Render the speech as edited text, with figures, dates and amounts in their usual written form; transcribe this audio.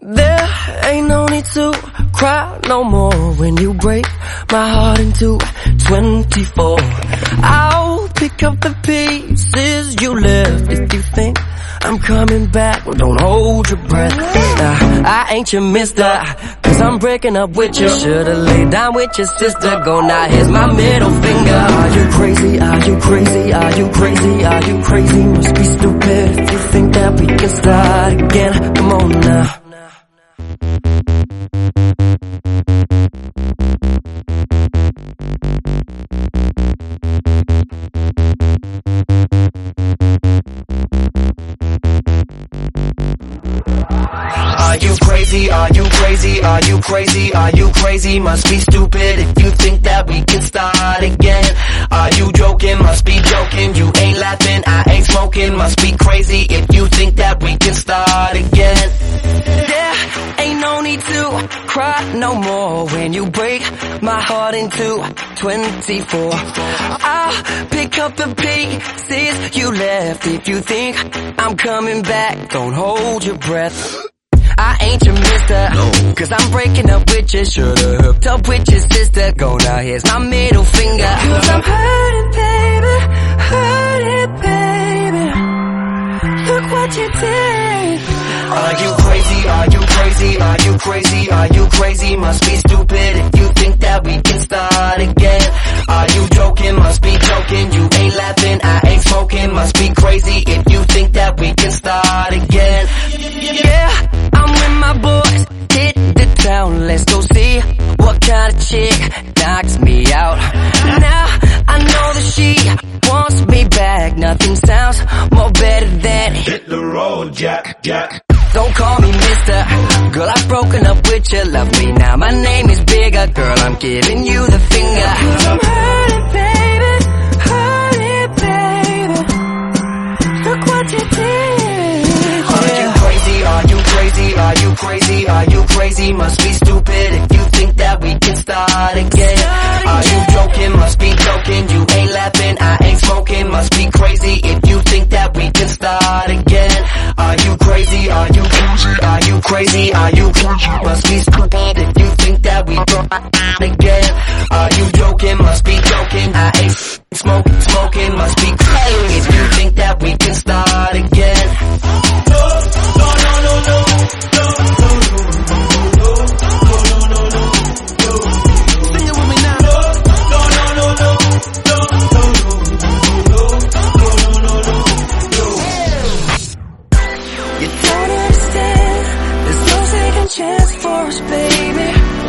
There ain't no need to cry no more when you break my heart into 24. I'll pick up the pieces you left. If you think I'm coming back, well, don't hold your breath. I ain't your mister, cause I'm breaking up with you. Should've laid down with your sister. Go now, here's my middle finger. Are you crazy? Are you crazy? Are you crazy? Are you crazy? Must be stupid if you think that we can start again. Come on now. Are you crazy? Are you crazy? Are you crazy? Are you crazy? Must be stupid if you think that we can start again. Are you joking? Must be joking. You ain't laughing, I ain't smoking. Must be crazy if you think that we can start again. There ain't no need to cry no more when you break my heart into 24. I'll pick up the pieces you left. If you think I'm coming back, don't hold your breath. I ain't your mister, no, cause I'm breaking up with you. Should've hooked up with your sister. Go now, here's my middle finger. Cause I'm hurting, baby, hurting, baby. Look what you did. Are you crazy? Are you crazy? Are you crazy? Are you crazy? Must be stupid if you think that we can start again. Are you joking? Must be joking. You ain't laughing, I ain't smoking. Must be crazy if you think that we can start again. Yeah, I'm with my boys, hit the town. Let's go see what kind of chick knocks me out. Now I know that she wants me back. Nothing sounds more better than hit the road, Jack, Jack. Don't call me mister, girl, I've broken up with you. Love me now, my name is bigger. Girl, I'm giving you the finger. Cause I'm hurting, baby, hurting, baby. Look what you did. Are you crazy? Are you crazy? Are you crazy? Are you crazy? Must be stupid if you think that we can start again. Are you joking? Must be joking. You ain't laughing, I ain't smoking. Must be crazy if you think that we can start again. Are you crazy? Are you crazy? Are you crazy? Are you crazy? Must be stupid if you think that we can start again. Are you joking? Must be joking. I ain't smoking. Must be crazy if you think that we can start again. You don't understand, there's no second chance for us, baby.